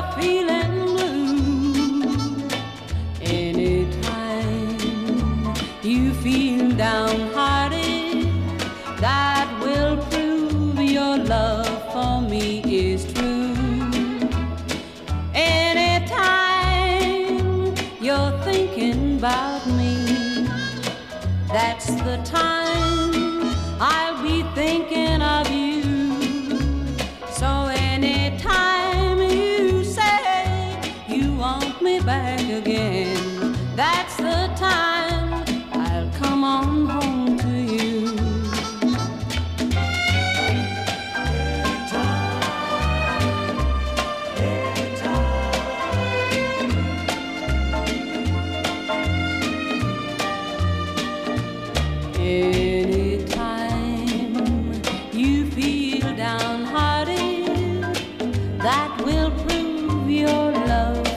feeling blue, anytime you feel downhearted, that will prove your love for me is true. Anytime you're thinking about me, that's the time I'll be thinking of you. So anytime you say you want me back again, that's the time I'll come on home to you. Anytime you feel downhearted, that will prove your love